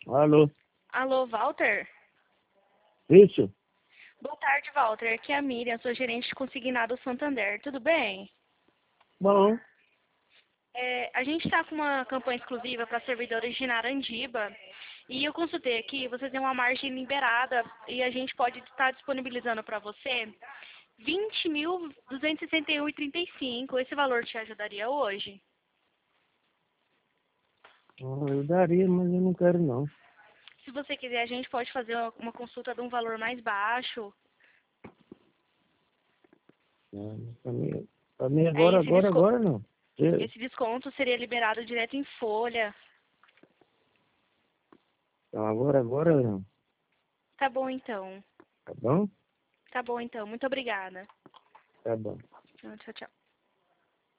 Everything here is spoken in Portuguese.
Alô? Alô, Walter? Isso? Boa tarde, Walter. Aqui é a Miriam, sou gerente de consignado Santander. Tudo bem? Bom, A gente está com uma campanha exclusiva para servidores de Narandiba e eu consultei aqui, vocês têm uma margem liberada e a gente pode estar disponibilizando para você 20.261,35. Esse valor te ajudaria hoje? eu daria, mas eu não quero não. Se você quiser, a gente pode fazer uma consulta de um valor mais baixo. Pra mim Aí agora não. esse desconto seria liberado direto em folha. Então, agora não. Tá bom então. Tá bom? Tá bom então. Muito obrigada. Tá bom. Tchau, tchau.